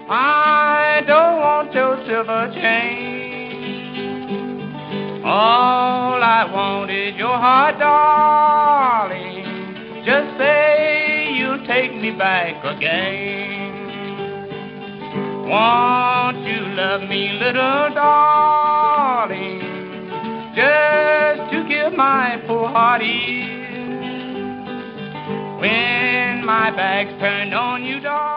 I don't want your silver chain. All I want is your heart, darling. Just say you'll take me back again. Won't you love me, little darling, just to give my poor heart ease? When my back's turned on you, darling,